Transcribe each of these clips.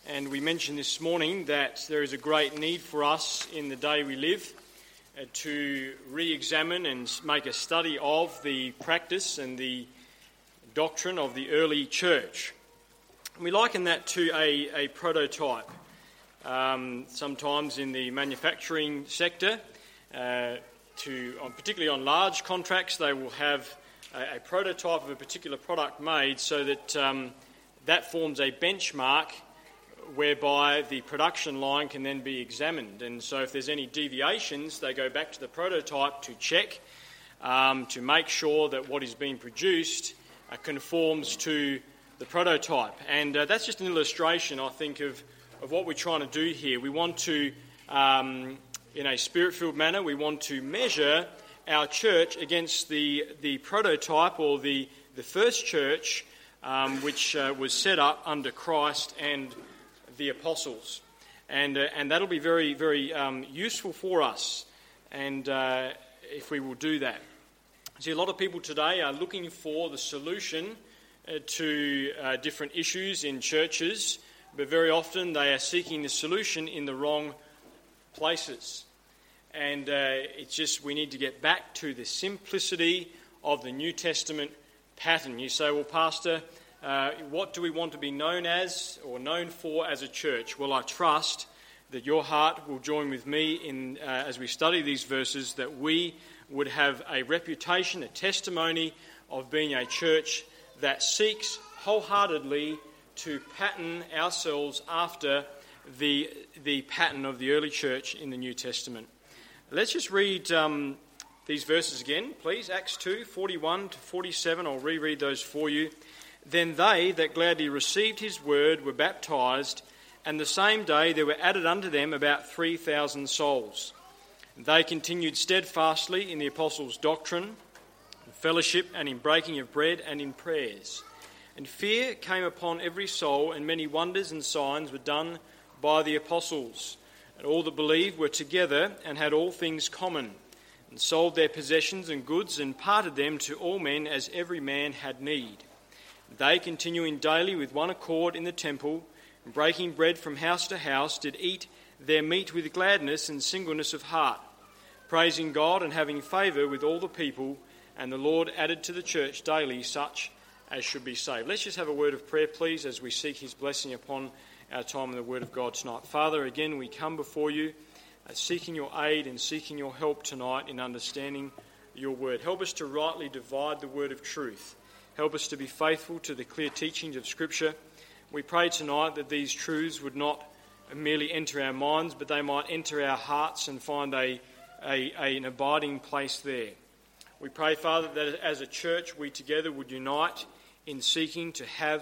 And we mentioned this morning that there is a great need for us in the day we live to re-examine and make a study of the practice and the doctrine of the early church. And we liken that to a prototype. Sometimes in the manufacturing sector, particularly on large contracts, they will have a prototype of a particular product made so that that forms a benchmark whereby the production line can then be examined. And so if there's any deviations, they go back to the prototype to check, to make sure that what is being produced conforms to the prototype. And that's just an illustration, I think, of what we're trying to do here. We want to, in a spirit-filled manner, we want to measure our church against the prototype or the first church which was set up under Christ and the apostles, and that'll be very, very useful for us, and if we will do that. See, a lot of people today are looking for the solution to different issues in churches, but very often they are seeking the solution in the wrong places, and it's just we need to get back to the simplicity of the New Testament pattern. You say, well, Pastor, what do we want to be known as or known for as a church? Well, I trust that your heart will join with me in as we study these verses, that we would have a reputation, a testimony of being a church that seeks wholeheartedly to pattern ourselves after the pattern of the early church in the New Testament. Let's just read these verses again, please. Acts 2, 41 to 47. I'll reread those for you. Then they that gladly received his word were baptized, and the same day there were added unto them about 3,000 souls. And they continued steadfastly in the apostles' doctrine, in fellowship, and in breaking of bread, and in prayers. And fear came upon every soul, and many wonders and signs were done by the apostles. And all that believed were together, and had all things common, and sold their possessions and goods, and parted them to all men as every man had need. They, continuing daily with one accord in the temple, and breaking bread from house to house, did eat their meat with gladness and singleness of heart, praising God and having favour with all the people. And the Lord added to the church daily such as should be saved. Let's just have a word of prayer, please, as we seek his blessing upon our time in the Word of God tonight. Father, again, we come before you seeking your aid and seeking your help tonight in understanding your word. Help us to rightly divide the word of truth. Help us to be faithful to the clear teachings of Scripture. We pray tonight that these truths would not merely enter our minds, but they might enter our hearts and find an abiding place there. We pray, Father, that as a church we together would unite in seeking to have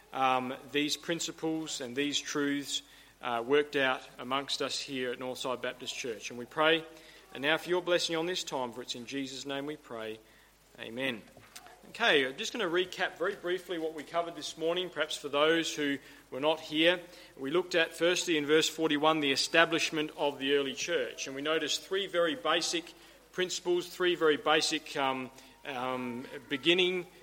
these principles and these truths worked out amongst us here at Northside Baptist Church. And we pray, and now for your blessing on this time, for it's in Jesus' name we pray. Amen. Okay, I'm just going to recap very briefly what we covered this morning, perhaps for those who were not here. We looked at, firstly, in verse 41, the establishment of the early church. And we noticed three very basic principles, three very basic beginning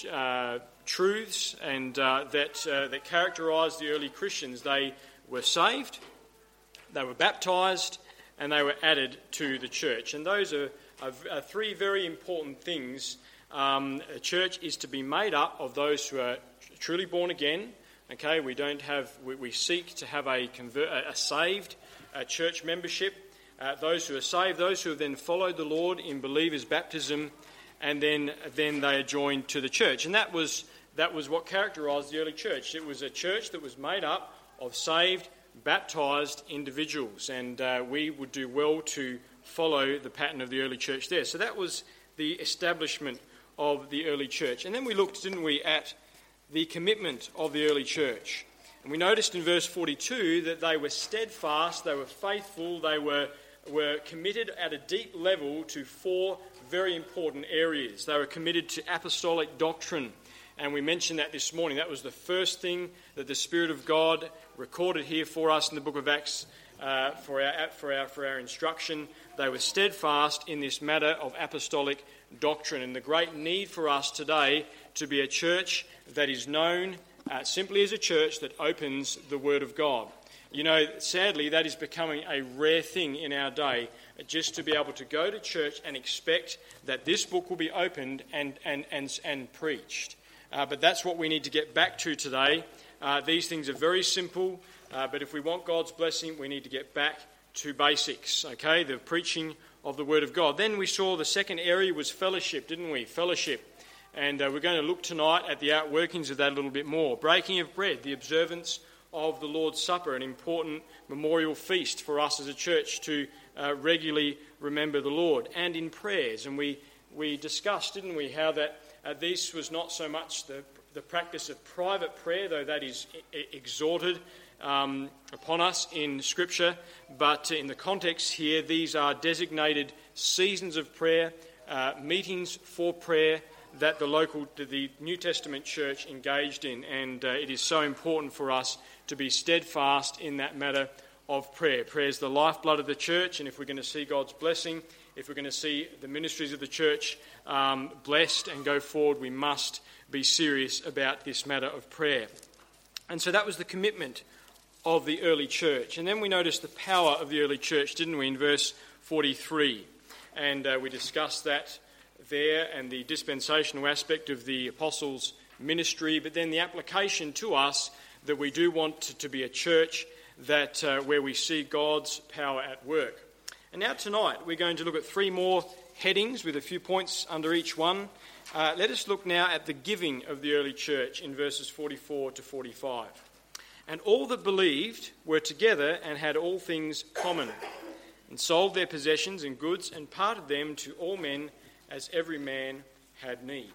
truths and that characterised the early Christians. They were saved, they were baptised, and they were added to the church. And those are three very important things. A church is to be made up of those who are truly born again. Okay, we seek to have a saved church membership. Those who are saved, those who have then followed the Lord in believers' baptism, and then they are joined to the church. And that was what characterised the early church. It was a church that was made up of saved, baptised individuals, and we would do well to follow the pattern of the early church there. So that was the establishment of the early church. And then we looked, didn't we, at the commitment of the early church. And we noticed in verse 42 that they were steadfast, they were faithful, they were committed at a deep level to four very important areas. They were committed to apostolic doctrine. And we mentioned that this morning. That was the first thing that the Spirit of God recorded here for us in the book of Acts for our instruction. They were steadfast in this matter of apostolic doctrine, and the great need for us today to be a church that is known simply as a church that opens the Word of God. You know, sadly, that is becoming a rare thing in our day, just to be able to go to church and expect that this book will be opened and preached. But that's what we need to get back to today. These things are very simple, but if we want God's blessing, we need to get back to basics, okay? The preaching of the Word of God. Then we saw the second area was fellowship, didn't we? Fellowship. And we're going to look tonight at the outworkings of that a little bit more. Breaking of bread, the observance of the Lord's Supper, an important memorial feast for us as a church to regularly remember the Lord. And in prayers. And we discussed, didn't we, how that this was not so much the practice of private prayer, though that is exhorted upon us in Scripture, but in the context here, these are designated seasons of prayer, meetings for prayer that the New Testament church engaged in, and it is so important for us to be steadfast in that matter of prayer. Prayer is the lifeblood of the church, and if we're going to see God's blessing, if we're going to see the ministries of the church blessed and go forward, we must be serious about this matter of prayer. And so that was the commitment of the early church. And then we noticed the power of the early church, didn't we, in verse 43. And we discussed that there and the dispensational aspect of the apostles' ministry, but then the application to us that we do want to be a church that where we see God's power at work. And now tonight we're going to look at three more headings with a few points under each one. Let us look now at the giving of the early church in verses 44 to 45. And all that believed were together and had all things common, and sold their possessions and goods and parted them to all men as every man had need.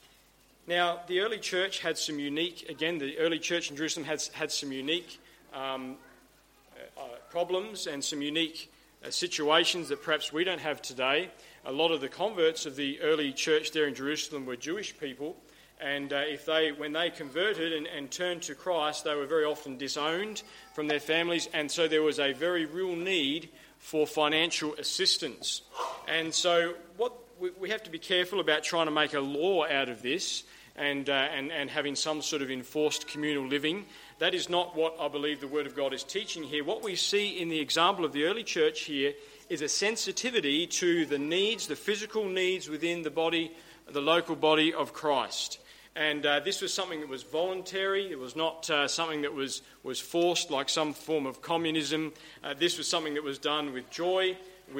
Now, the early church had some unique, again, the early church in Jerusalem had some unique problems and some unique situations that perhaps we don't have today. A lot of the converts of the early church there in Jerusalem were Jewish people, and when they converted and turned to Christ, they were very often disowned from their families, and so there was a very real need for financial assistance. And so we have to be careful about trying to make a law out of this and having some sort of enforced communal living. That is not what I believe the Word of God is teaching here. What we see in the example of the early church here is a sensitivity to the needs, the physical needs within the body, the local body of Christ. And this was something that was voluntary. It was not something that was forced like some form of communism. This was something that was done with joy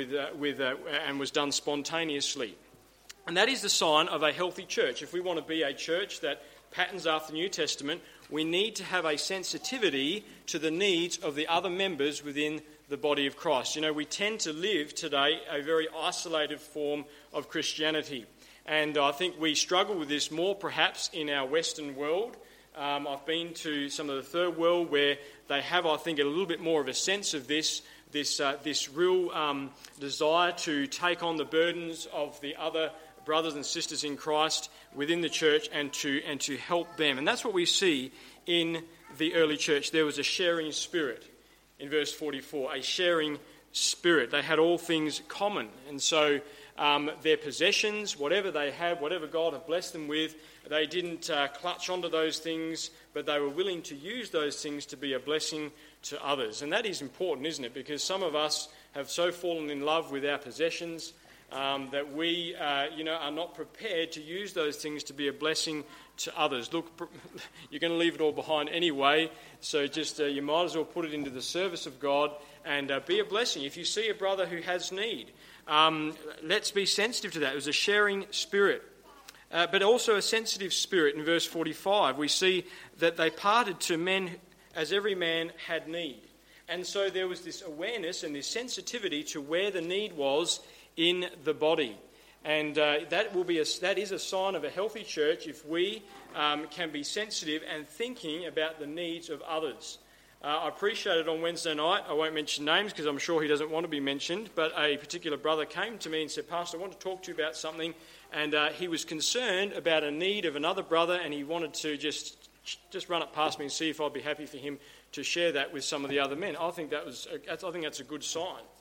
and was done spontaneously. And that is the sign of a healthy church. If we want to be a church that patterns after the New Testament, we need to have a sensitivity to the needs of the other members within the body of Christ. You know, we tend to live today a very isolated form of Christianity. And I think we struggle with this more perhaps in our Western world. I've been to some of the third world where they have, I think, a little bit more of a sense of this real desire to take on the burdens of the other brothers and sisters in Christ within the church and to help them. And that's what we see in the early church. There was a sharing spirit in verse 44, a sharing spirit. They had all things common. And so their possessions, whatever they had, whatever God had blessed them with, they didn't clutch onto those things, but they were willing to use those things to be a blessing to others. And that is important, isn't it? Because some of us have so fallen in love with our possessions that we are not prepared to use those things to be a blessing to others. Look, you're going to leave it all behind anyway, so just you might as well put it into the service of God and be a blessing. If you see a brother who has need, let's be sensitive to that. It was a sharing spirit, but also a sensitive spirit. In verse 45, we see that they parted to men as every man had need. And so there was this awareness and this sensitivity to where the need was in the body. And that is a sign of a healthy church if we can be sensitive and thinking about the needs of others. I appreciated on Wednesday night, I won't mention names because I'm sure he doesn't want to be mentioned, but a particular brother came to me and said, "Pastor, I want to talk to you about something." And he was concerned about a need of another brother, and he wanted to just run it past me and see if I'd be happy for him to share that with some of the other men. I think that's a good sign.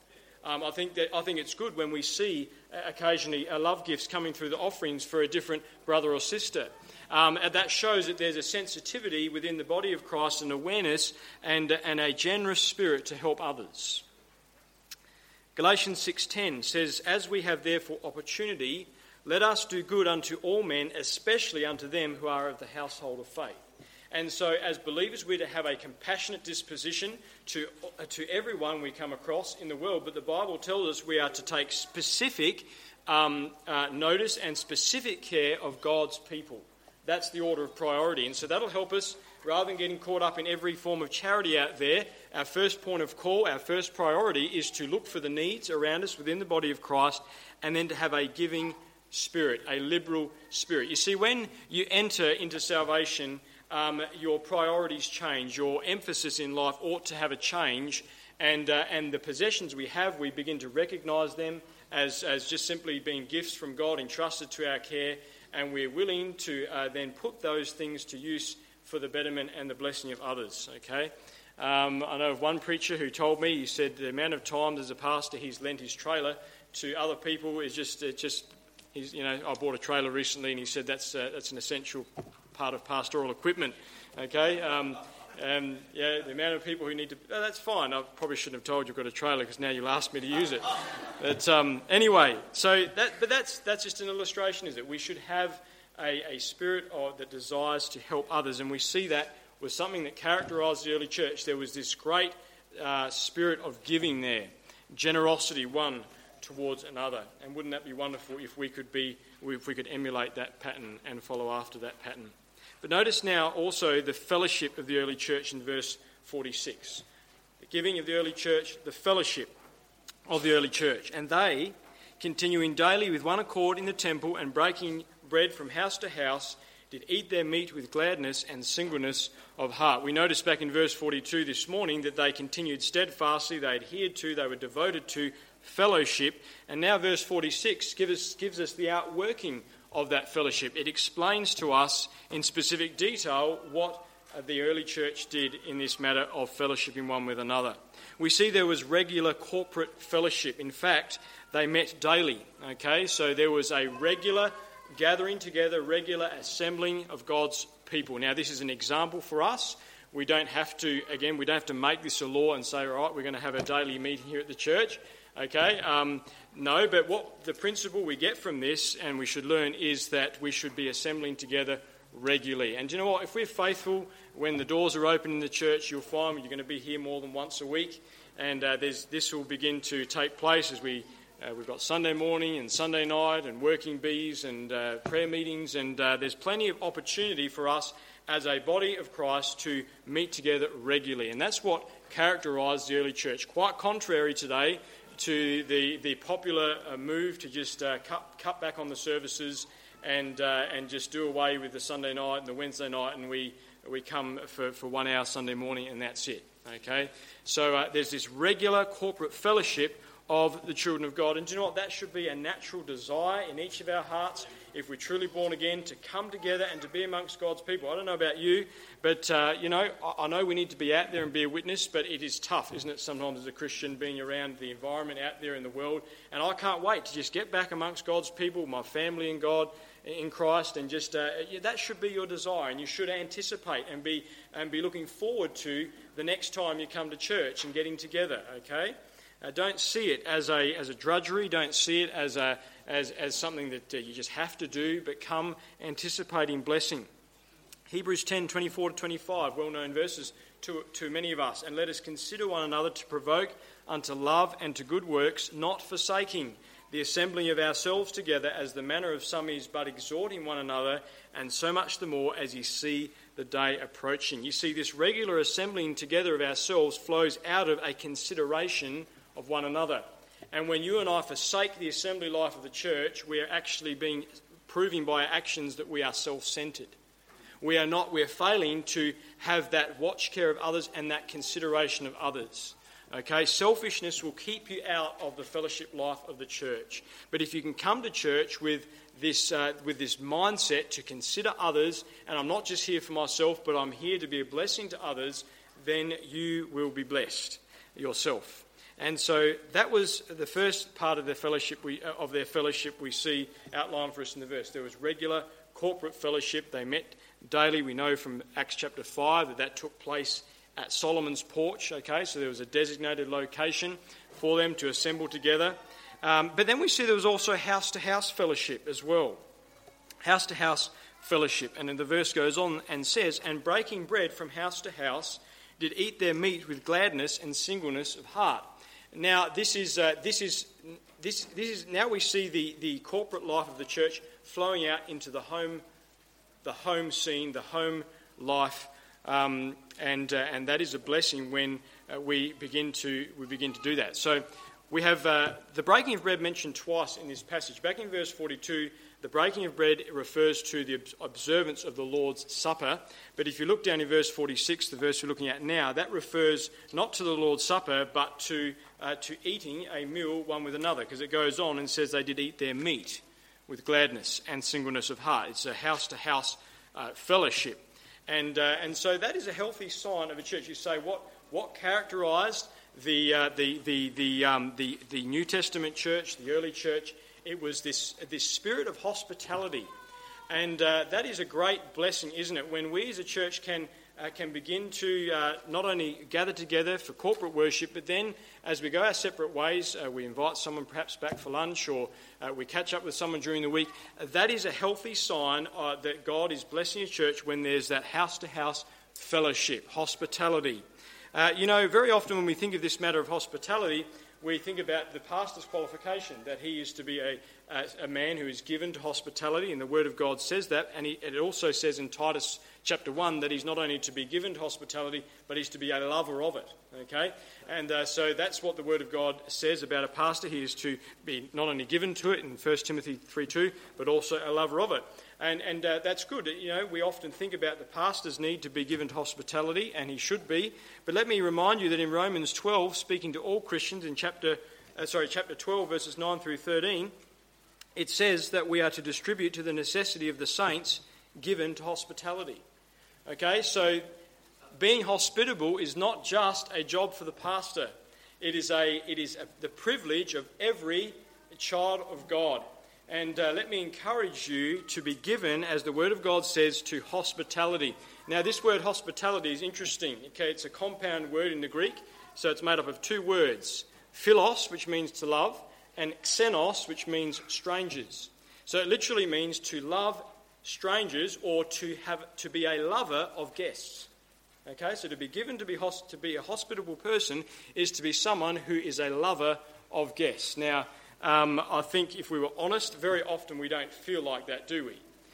I think it's good when we see occasionally love gifts coming through the offerings for a different brother or sister. And that shows that there's a sensitivity within the body of Christ, an awareness and a generous spirit to help others. Galatians 6:10 says, "As we have therefore opportunity, let us do good unto all men, especially unto them who are of the household of faith." And so as believers, we're to have a compassionate disposition to everyone we come across in the world. But the Bible tells us we are to take specific notice and specific care of God's people. That's the order of priority. And so that'll help us, rather than getting caught up in every form of charity out there. Our first point of call, our first priority is to look for the needs around us within the body of Christ, and then to have a giving spirit, a liberal spirit. You see, when you enter into salvation, your priorities change. Your emphasis in life ought to have a change, and the possessions we have, we begin to recognise them as just simply being gifts from God entrusted to our care, and we're willing to then put those things to use for the betterment and the blessing of others. Okay, I know of one preacher who told me, he said the amount of times as a pastor he's lent his trailer to other people is just he's, I bought a trailer recently, and he said that's an essential part of pastoral equipment. Okay, the amount of people who need to. Oh, that's fine. I probably shouldn't have told you I've got a trailer, because now you'll ask me to use it. But anyway, so that's just an illustration, is it? We should have a spirit that desires to help others, and we see that was something that characterised the early church. There was this great spirit of giving there, generosity one towards another, and wouldn't that be wonderful if we could emulate that pattern and follow after that pattern? But notice now also the fellowship of the early church in verse 46. The giving of the early church, the fellowship of the early church. "And they, continuing daily with one accord in the temple and breaking bread from house to house, did eat their meat with gladness and singleness of heart." We noticed back in verse 42 this morning that they continued steadfastly, they adhered to, they were devoted to fellowship. And now verse 46 gives us the outworking of that fellowship. It explains to us in specific detail what the early church did in this matter of fellowshipping one with another. We see there was regular corporate fellowship. In fact, they met daily. Okay, so there was a regular gathering together, regular assembling of God's people. Now, this is an example for us. We don't have to make this a law and say, all right, we're going to have a daily meeting here at the church. Okay, no, but what the principle we get from this, and we should learn, is that we should be assembling together regularly. And do you know what? If we're faithful, when the doors are open in the church, you'll find you're going to be here more than once a week, and this will begin to take place as we've got Sunday morning and Sunday night and working bees and prayer meetings, and there's plenty of opportunity for us as a body of Christ to meet together regularly. And that's what characterised the early church. Quite contrary today to the popular move to just cut back on the services and just do away with the Sunday night and the Wednesday night, and we come for 1 hour Sunday morning and that's it. Okay, so there's this regular corporate fellowship of the children of God. And do you know what? That should be a natural desire in each of our hearts, if we're truly born again, to come together and to be amongst God's people. I don't know about you, but, I know we need to be out there and be a witness, but it is tough, isn't it, sometimes as a Christian, being around the environment out there in the world. And I can't wait to just get back amongst God's people, my family in God, in Christ, and just that should be your desire, and you should anticipate and be looking forward to the next time you come to church and getting together, okay? Don't see it as a drudgery. Don't see it as something that you just have to do, but come anticipating blessing. Hebrews 10:24-25, well-known verses to many of us. "And let us consider one another to provoke unto love and to good works, not forsaking the assembling of ourselves together, as the manner of some is, but exhorting one another, and so much the more as ye see the day approaching." You see, this regular assembling together of ourselves flows out of a consideration of one another. And when you and I forsake the assembly life of the church, we are actually proving by our actions that we are self-centered. We're failing to have that watch care of others and that consideration of others. Okay, selfishness will keep you out of the fellowship life of the church. But if you can come to church with this mindset to consider others, and I'm not just here for myself, but I'm here to be a blessing to others, then you will be blessed yourself. And so that was the first part of their fellowship we see outlined for us in the verse. There was regular corporate fellowship. They met daily. We know from Acts chapter 5 that took place at Solomon's porch. Okay, so there was a designated location for them to assemble together. But then we see there was also house-to-house fellowship as well. House-to-house fellowship. And then the verse goes on and says, "And breaking bread from house to house, did eat their meat with gladness and singleness of heart." Now, this is now we see the corporate life of the church flowing out into the home scene, the home life, and that is a blessing when we begin to do that. So we have the breaking of bread mentioned twice in this passage. Back in verse 42, the breaking of bread refers to the observance of the Lord's Supper. But if you look down in verse 46, the verse we're looking at now, that refers not to the Lord's Supper, but to eating a meal one with another, because it goes on and says they did eat their meat with gladness and singleness of heart. It's a house-to-house fellowship. And so that is a healthy sign of a church. You say, what characterised the New Testament church, the early church? It was this spirit of hospitality, and that is a great blessing, isn't it? When we as a church can begin to not only gather together for corporate worship, but then as we go our separate ways, we invite someone perhaps back for lunch, or we catch up with someone during the week. That is a healthy sign that God is blessing a church when there's that house-to-house fellowship, hospitality. Very often when we think of this matter of hospitality, we think about the pastor's qualification, that he is to be a man who is given to hospitality, and the Word of God says that, and it also says in Titus chapter 1 that he's not only to be given to hospitality, but he's to be a lover of it, okay? And so that's what the Word of God says about a pastor. He is to be not only given to it in 1 Timothy 3:2, but also a lover of it. And that's good. We often think about the pastor's need to be given to hospitality, and he should be. But let me remind you that in Romans 12, speaking to all Christians in chapter 12, verses 9 through 13, it says that we are to distribute to the necessity of the saints given to hospitality. Okay, so being hospitable is not just a job for the pastor. It is the privilege of every child of God. And let me encourage you to be given, as the Word of God says, to hospitality. Now, this word hospitality is interesting. Okay, it's a compound word in the Greek, so it's made up of two words: philos, which means to love, and xenos, which means strangers. So it literally means to love strangers, or to be a lover of guests. Okay, so to be given to be a hospitable person is to be someone who is a lover of guests. Now, I think if we were honest, very often we don't feel like that, do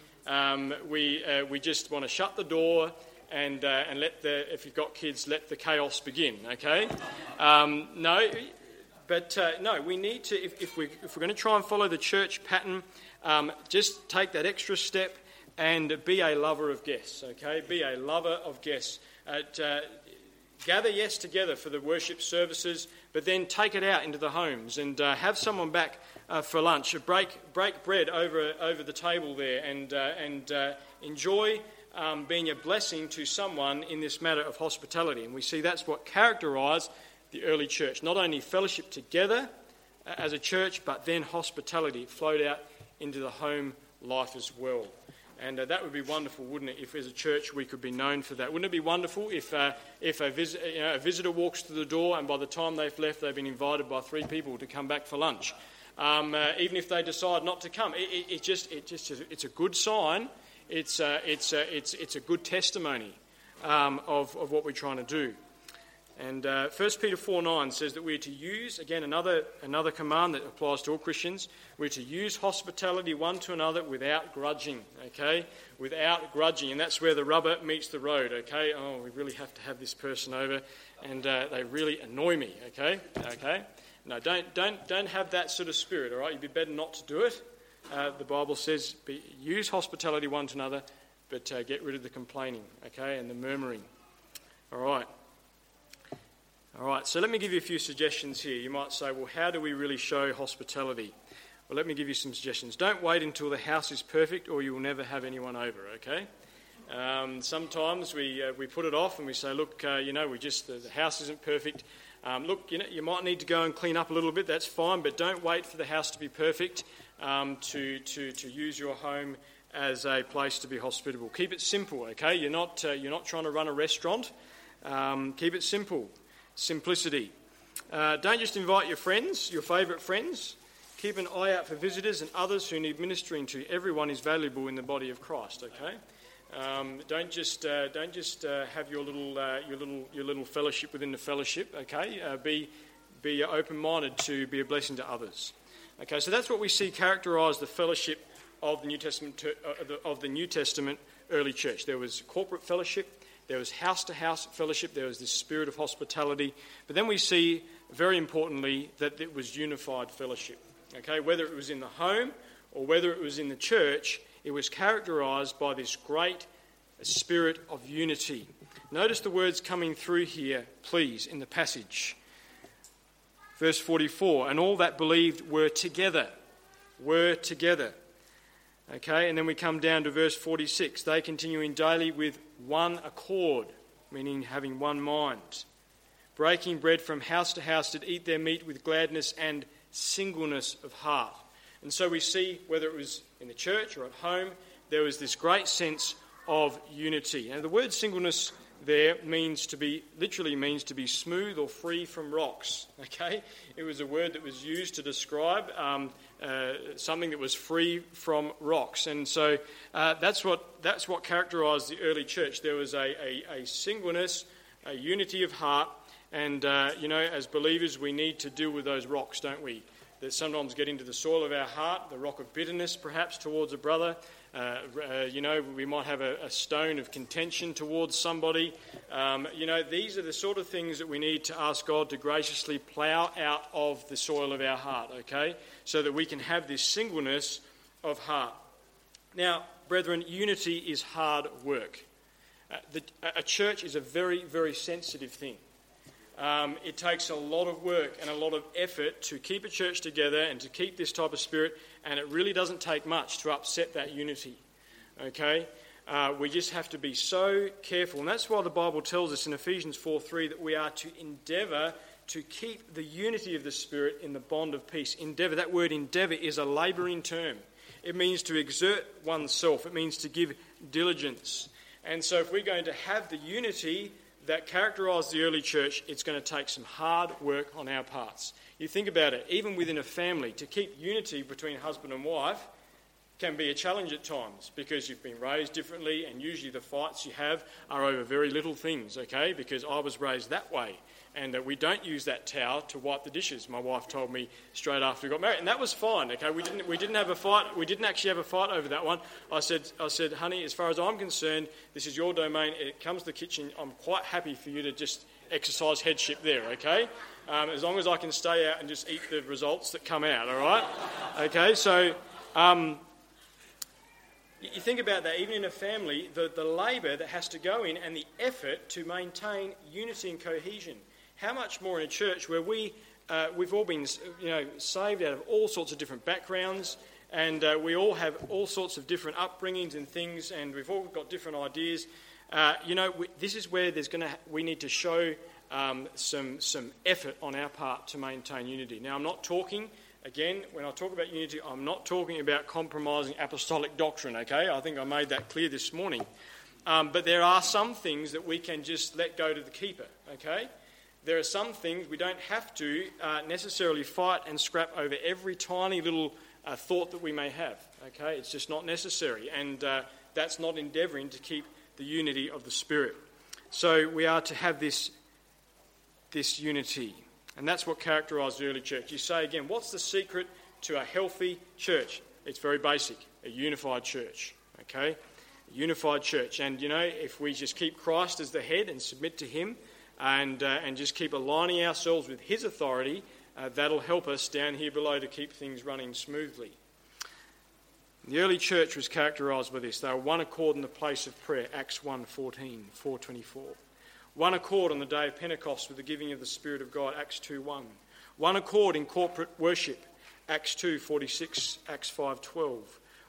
we? We just want to shut the door and if you've got kids, let the chaos begin. Okay? No, we need to. If we're going to try and follow the church pattern, just take that extra step and be a lover of guests. Okay? Be a lover of guests. Gather, yes, together for the worship services, but then take it out into the homes and have someone back for lunch. Break bread over the table there and enjoy being a blessing to someone in this matter of hospitality. And we see that's what characterised the early church. Not only fellowship together as a church, but then hospitality flowed out into the home life as well. And that would be wonderful, wouldn't it, if as a church we could be known for that? Wouldn't it be wonderful if a visitor walks through the door and by the time they've left they've been invited by 3 people to come back for lunch? Even if they decide not to come, it's a good sign. It's a good testimony of what we're trying to do. And 1 Peter 4:9 says that we're to use, again, another command that applies to all Christians, we're to use hospitality one to another without grudging, okay? Without grudging, and that's where the rubber meets the road, okay? Oh, we really have to have this person over, and they really annoy me, okay? Okay? No, don't have that sort of spirit, all right? You'd be better not to do it. The Bible says use hospitality one to another, but get rid of the complaining, okay, and the murmuring. All right, so let me give you a few suggestions here. You might say, well, how do we really show hospitality? Well, let me give you some suggestions. Don't wait until the house is perfect or you will never have anyone over, okay? Sometimes we put it off and we say, look, the house isn't perfect. Look, you might need to go and clean up a little bit. That's fine, but don't wait for the house to be perfect to use your home as a place to be hospitable. Keep it simple, okay? You're not trying to run a restaurant. Keep it simple. Simplicity. Don't just invite your friends, your favourite friends. Keep an eye out for visitors and others who need ministering to. Everyone is valuable in the body of Christ, okay? Don't just have your little fellowship within the fellowship, okay? Be open-minded to be a blessing to others. Okay, so that's what we see characterise the fellowship of the New Testament early church. There was corporate fellowship, there was house-to-house fellowship, there was this spirit of hospitality, but then we see, very importantly, that it was unified fellowship. Okay, whether it was in the home or whether it was in the church, it was characterised by this great spirit of unity. Notice the words coming through here, please, in the passage. Verse 44, and all that believed were together. Okay, and then we come down to verse 46. They continuing daily with one accord, meaning having one mind. Breaking bread from house to house did eat their meat with gladness and singleness of heart. And so we see, whether it was in the church or at home, there was this great sense of unity. And the word singleness there literally means to be smooth or free from rocks. Okay, it was a word that was used to describe something that was free from rocks, and so that's what characterised the early church. There was a singleness, a unity of heart, and as believers, we need to deal with those rocks, don't we? That sometimes get into the soil of our heart, the rock of bitterness, perhaps towards a brother. We might have a stone of contention towards somebody. These are the sort of things that we need to ask God to graciously plough out of the soil of our heart, okay? So that we can have this singleness of heart. Now, brethren, unity is hard work. A church is a very, very sensitive thing. It takes a lot of work and a lot of effort to keep a church together and to keep this type of spirit, and it really doesn't take much to upset that unity, okay? We just have to be so careful, and that's why the Bible tells us in Ephesians 4:3 that we are to endeavour to keep the unity of the Spirit in the bond of peace. Endeavour, that word endeavour is a labouring term. It means to exert oneself. It means to give diligence. And so if we're going to have the unity that characterised the early church, it's going to take some hard work on our parts. You think about it, even within a family, to keep unity between husband and wife can be a challenge at times because you've been raised differently, and usually the fights you have are over very little things, okay? Because I was raised that way, and we don't use that towel to wipe the dishes. My wife told me straight after we got married, and that was fine, okay? We didn't have a fight. We didn't actually have a fight over that one. I said, honey, as far as I'm concerned, this is your domain. It comes to the kitchen. I'm quite happy for you to just exercise headship there, okay? As long as I can stay out and just eat the results that come out, all right? Okay, so you think about that, even in a family, the labour that has to go in and the effort to maintain unity and cohesion. How much more in a church where we've all been, saved out of all sorts of different backgrounds, and we all have all sorts of different upbringings and things, and we've all got different ideas. This is where we need to show some effort on our part to maintain unity. Now, I'm not talking. Again, when I talk about unity, I'm not talking about compromising apostolic doctrine, okay? I think I made that clear this morning. But there are some things that we can just let go to the keeper, okay? There are some things we don't have to necessarily fight and scrap over every tiny little thought that we may have, okay? It's just not necessary, and that's not endeavouring to keep the unity of the Spirit. So we are to have this unity. And that's what characterised the early church. You say again, what's the secret to a healthy church? It's very basic, a unified church, okay? A unified church. And, if we just keep Christ as the head and submit to him and just keep aligning ourselves with his authority, that'll help us down here below to keep things running smoothly. The early church was characterised by this. They were one accord in the place of prayer, Acts 1:14, 4:24. One accord on the day of Pentecost with the giving of the Spirit of God, Acts 2:1. One accord in corporate worship, Acts 2:46, Acts 5:12.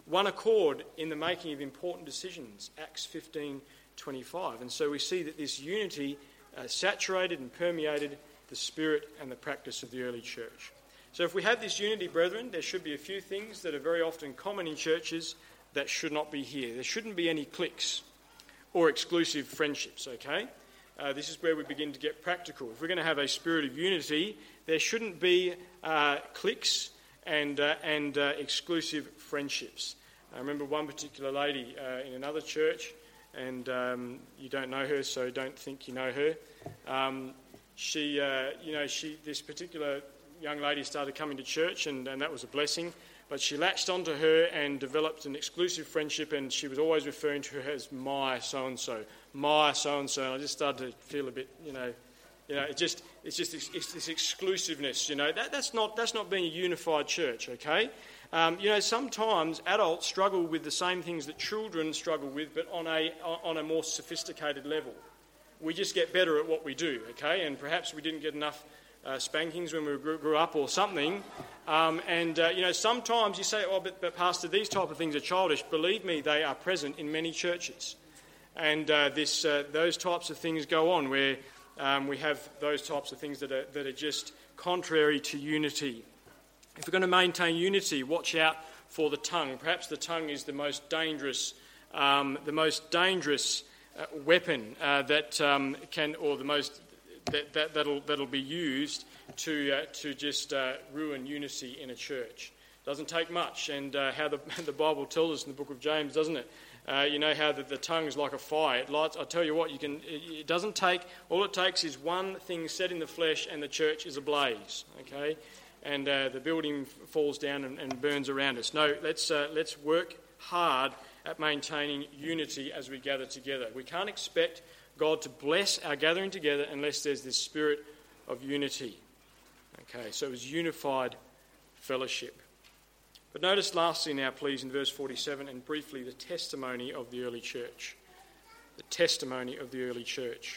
one accord in the making of important decisions, Acts 15:25. And so we see that this unity saturated and permeated the spirit and the practice of the early church. So if we have this unity, brethren, there should be a few things that are very often common in churches that should not be here. There shouldn't be any cliques or exclusive friendships, okay? This is where we begin to get practical. If we're going to have a spirit of unity, there shouldn't be cliques and exclusive friendships. I remember one particular lady in another church, and you don't know her, so don't think you know her. This particular young lady started coming to church, and that was a blessing. But she latched onto her and developed an exclusive friendship, and she was always referring to her as my so-and-so, my so-and-so. And I just started to feel a bit, it's this exclusiveness, That's not being a unified church, okay? Sometimes adults struggle with the same things that children struggle with, but on a more sophisticated level. We just get better at what we do, okay? And perhaps we didn't get enough spankings when we grew up or something. Sometimes you say, but Pastor, these type of things are childish. Believe me, they are present in many churches. And those types of things go on where we have those types of things that are just contrary to unity. If we're going to maintain unity, watch out for the tongue. Perhaps the tongue is the most dangerous weapon that'll be used to just ruin unity in a church. Doesn't take much, and how the Bible tells us in the book of James, doesn't it? How the tongue is like a fire. It lights. I tell you what, it doesn't take. All it takes is one thing said in the flesh, and the church is ablaze. Okay, and the building falls down and burns around us. No, let's work hard at maintaining unity as we gather together. We can't expect God to bless our gathering together unless there's this spirit of unity. Okay, so it was unified fellowship. But notice lastly now, please, in verse 47, and briefly, the testimony of the early church. The testimony of the early church.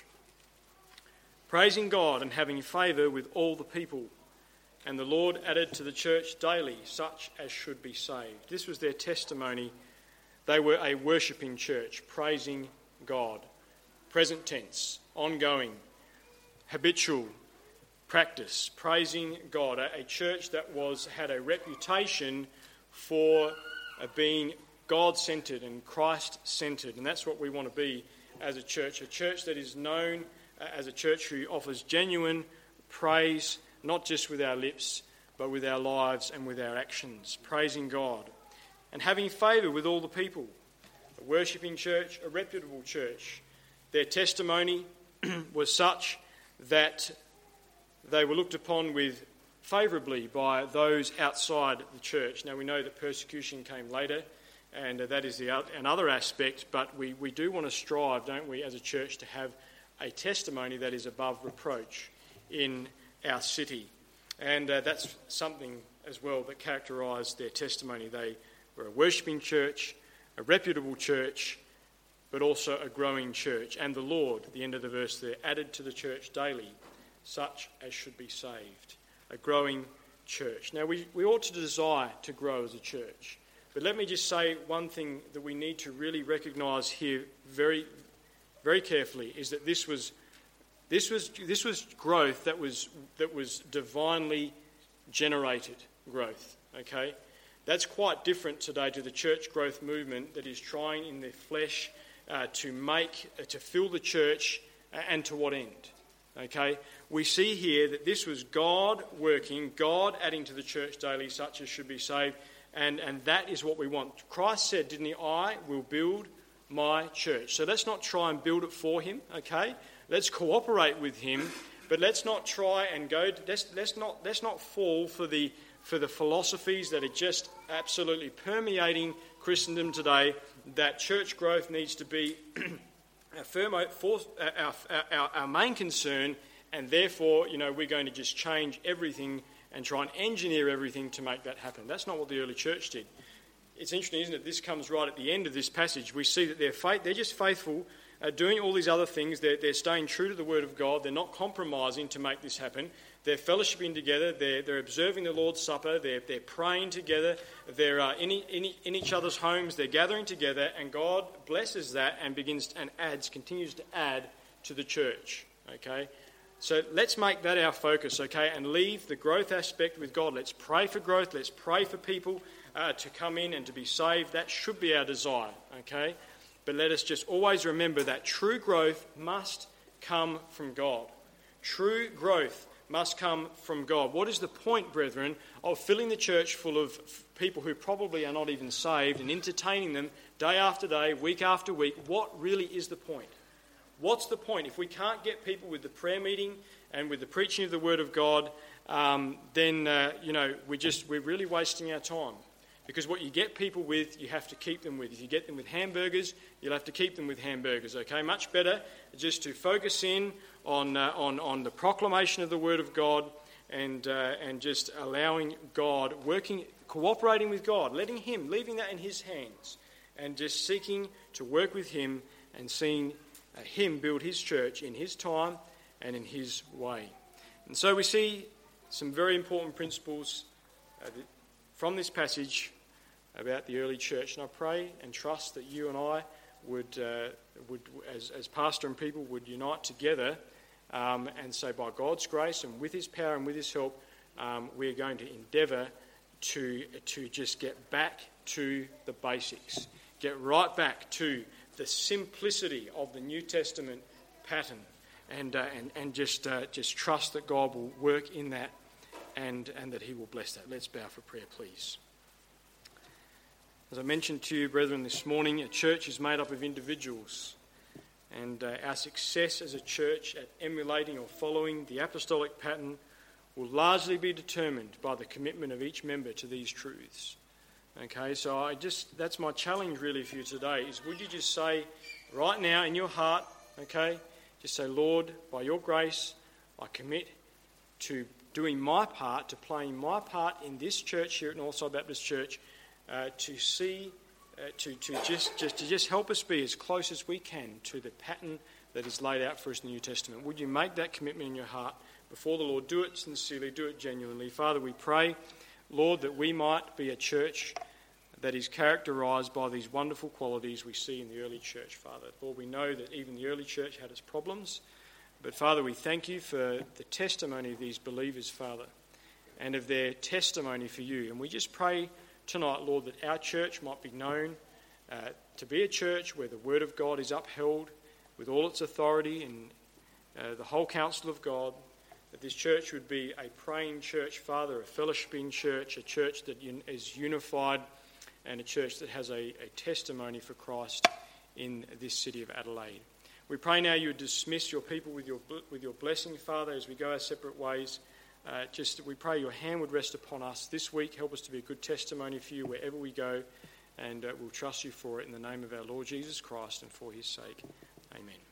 Praising God and having favour with all the people, and the Lord added to the church daily such as should be saved. This was their testimony. They were a worshipping church, praising God. Present tense, ongoing, habitual practice, praising God. A church that had a reputation for being God-centred and Christ-centred, and that's what we want to be as a church that is known as a church who offers genuine praise, not just with our lips, but with our lives and with our actions, praising God and having favour with all the people. A worshipping church, a reputable church. Their testimony was such that they were looked upon with favourably by those outside the church. Now we know that persecution came later, and that is another aspect, but we do want to strive, don't we, as a church to have a testimony that is above reproach in our city. And that's something as well that characterised their testimony. They were a worshipping church, a reputable church, but also a growing church. And the Lord, at the end of the verse there, added to the church daily such as should be saved. A growing church. Now, we ought to desire to grow as a church. But let me just say one thing that we need to really recognise here very, very carefully is that this was growth that was divinely generated growth. Okay? That's quite different today to the church growth movement that is trying in their flesh to fill the church, and to what end? Okay, we see here that this was God working, God adding to the church daily such as should be saved, and that is what we want. Christ said, didn't he, I will build my church. So let's not try and build it for him, okay? Let's cooperate with him, but let's not try and let's not fall for the philosophies that are just absolutely permeating Christendom today, that church growth needs to be our main concern, and therefore, we're going to just change everything and try and engineer everything to make that happen. That's not what the early church did. It's interesting, isn't it? This comes right at the end of this passage. We see that they're just faithful doing all these other things. They're staying true to the Word of God. They're not compromising to make this happen. They're fellowshipping together. They're observing the Lord's Supper. They're praying together. They're in each other's homes. They're gathering together, and God blesses that and continues to add to the church. Okay, so let's make that our focus. Okay, and leave the growth aspect with God. Let's pray for growth. Let's pray for people to come in and to be saved. That should be our desire. Okay, but let us just always remember that true growth must come from God. True growth must come from God. What is the point, brethren, of filling the church full of people who probably are not even saved and entertaining them day after day, week after week? What really is the point? What's the point? If we can't get people with the prayer meeting and with the preaching of the Word of God, then we're really wasting our time. Because what you get people with, you have to keep them with. If you get them with hamburgers, you'll have to keep them with hamburgers. Okay, much better just to focus in on the proclamation of the Word of God and just allowing God, cooperating with God, leaving that in His hands, and just seeking to work with Him and seeing Him build His church in His time and in His way. And so we see some very important principles from this passage about the early church. And I pray and trust that you and I would as pastor and people, would unite together and say, by God's grace and with His power and with His help, we are going to endeavour to just get back to the basics, get right back to the simplicity of the New Testament pattern, and just trust that God will work in that and that He will bless that. Let's bow for prayer, please. As I mentioned to you, brethren, this morning, a church is made up of individuals, and our success as a church at emulating or following the apostolic pattern will largely be determined by the commitment of each member to these truths. Okay, so that's my challenge really for you today, is would you just say right now in your heart, okay, just say, Lord, by your grace, I commit to doing my part, to playing my part in this church here at Northside Baptist Church, to just help us be as close as we can to the pattern that is laid out for us in the New Testament. Would you make that commitment in your heart before the Lord? Do it sincerely, do it genuinely. Father, we pray, Lord, that we might be a church that is characterised by these wonderful qualities we see in the early church, Father. Lord, we know that even the early church had its problems, but Father, we thank you for the testimony of these believers, Father, and of their testimony for you. And we just pray tonight, Lord, that our church might be known to be a church where the Word of God is upheld with all its authority and the whole counsel of God, that this church would be a praying church, Father, a fellowshipping church, a church that is unified, and a church that has a testimony for Christ in this city of Adelaide. We pray now you would dismiss your people with your blessing, Father, as we go our separate ways. We pray your hand would rest upon us this week. Help us to be a good testimony for you wherever we go, and we'll trust you for it in the name of our Lord Jesus Christ and for His sake. Amen.